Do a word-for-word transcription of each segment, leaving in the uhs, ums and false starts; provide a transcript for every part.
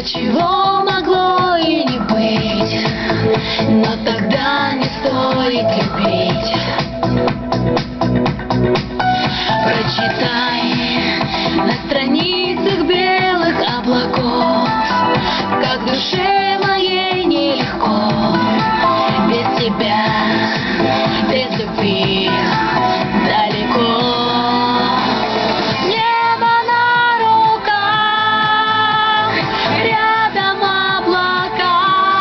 чего могло и не быть, но тогда не стоит любить. Прочитай на страницах белых облаков, как душе моей нелегко без тебя, без любви далеко. Небо на руках, рядом облака,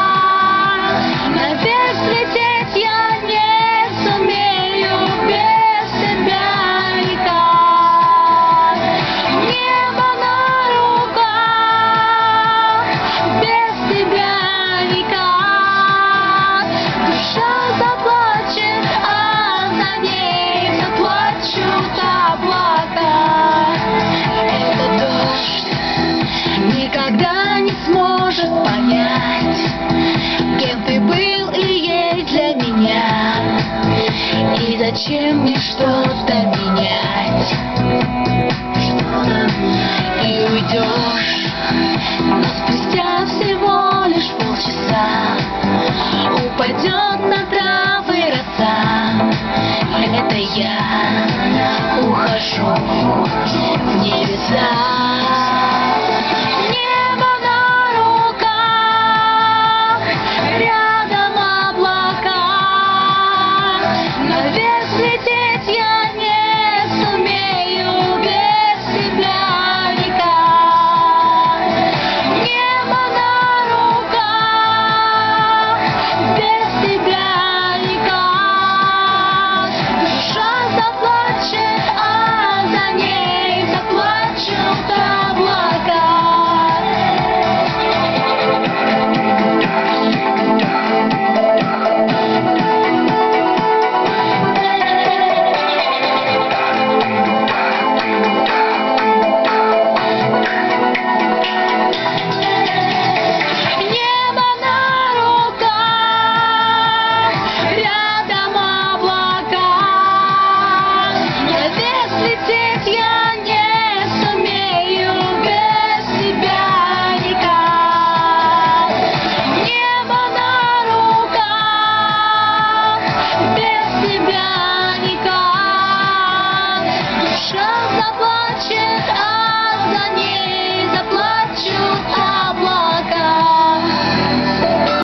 наверх взлететь я не сумею без тебя никак. Небо на руках, без тебя никак. Душа заплачет, а за ней заплачут облака. Этот дождь никогда не сможет понять, кем ты был и есть для меня, и зачем мне что-то менять. И уйдешь, но спустя всего лишь полчаса упадет на травы роса. Это я ухожу в небеса.